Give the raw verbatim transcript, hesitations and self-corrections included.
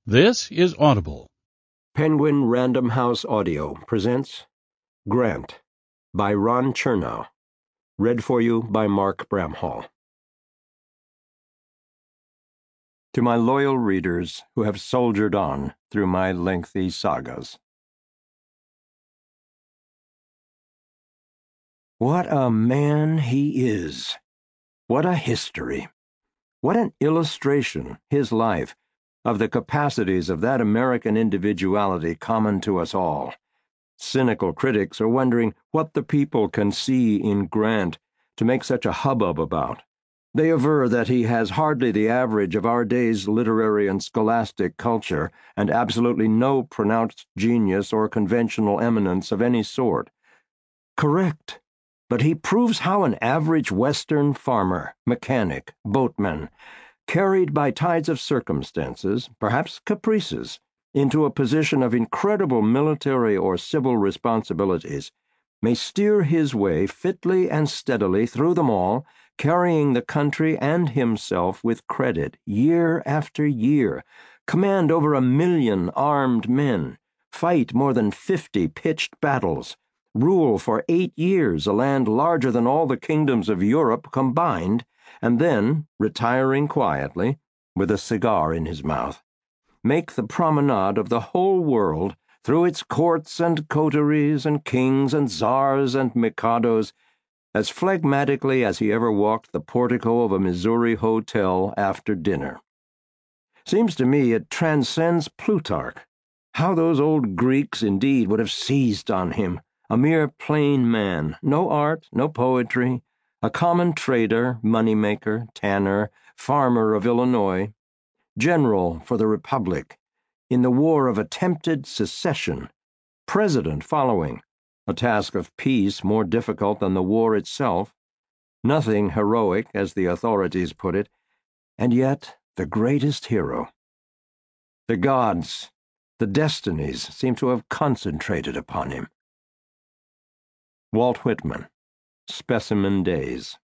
This is Audible. Penguin Random House Audio presents Grant by Ron Chernow. Read for you by Mark Bramhall. To my loyal readers who have soldiered on through my lengthy sagas. What a man he is! What a history! What an illustration, his life, of the capacities of that American individuality common to us all. Cynical critics are wondering what the people can see in Grant to make such a hubbub about. They aver that he has hardly the average of our day's literary and scholastic culture, and absolutely no pronounced genius or conventional eminence of any sort. Correct. But he proves how an average Western farmer, mechanic, boatman, carried by tides of circumstances, perhaps caprices, into a position of incredible military or civil responsibilities, may steer his way fitly and steadily through them all, carrying the country and himself with credit year after year, command over a million armed men, fight more than fifty pitched battles, rule for eight years a land larger than all the kingdoms of Europe combined, and then, retiring quietly, with a cigar in his mouth, make the promenade of the whole world through its courts and coteries and kings and czars and mikados as phlegmatically as he ever walked the portico of a Missouri hotel after dinner. Seems to me it transcends Plutarch. How those old Greeks indeed would have seized on him, a mere plain man, no art, no poetry, a common trader, moneymaker, tanner, farmer of Illinois, general for the Republic, in the war of attempted secession, president following, a task of peace more difficult than the war itself, nothing heroic, as the authorities put it, and yet the greatest hero. The gods, the destinies seem to have concentrated upon him. Walt Whitman, Specimen Days.